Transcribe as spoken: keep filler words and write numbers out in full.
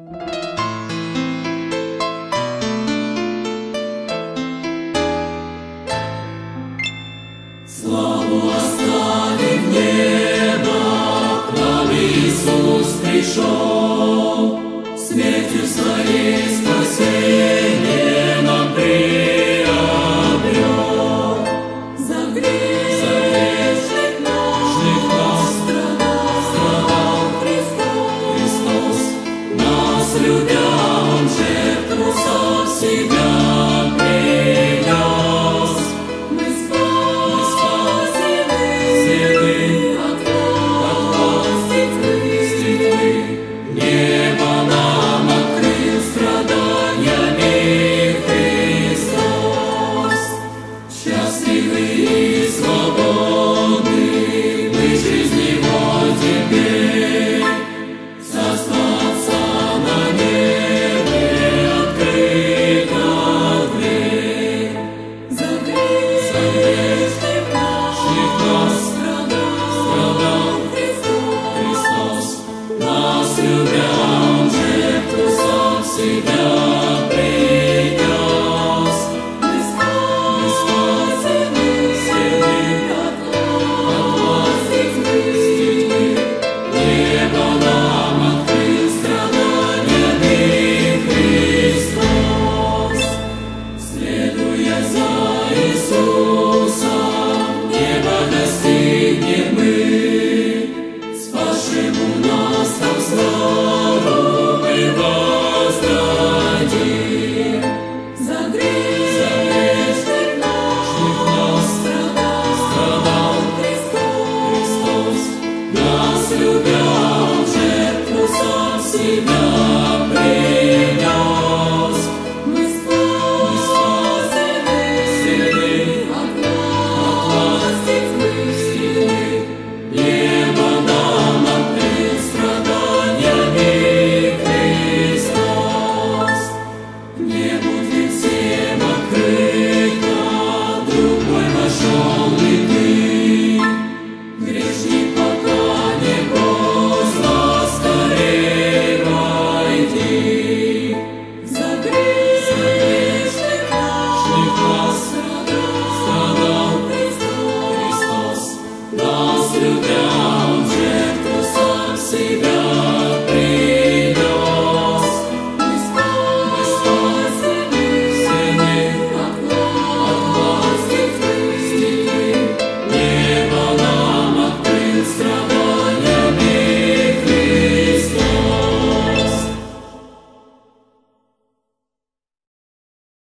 Славу оставив небо, к нам Иисус пришел, смертью своей спасение нам приобрел. За грех, за грешных нас, нас страдал, страдал Христос, Христос, нас любя, Он жертву сам себя принес. Мы спасены от власти тьмы, небо нам открыл страданиями Христос. Счастливы и свободны мы жизни Его теперь, остаться на небе открыта дверь. За грешных нас страдал Христос, нас любя.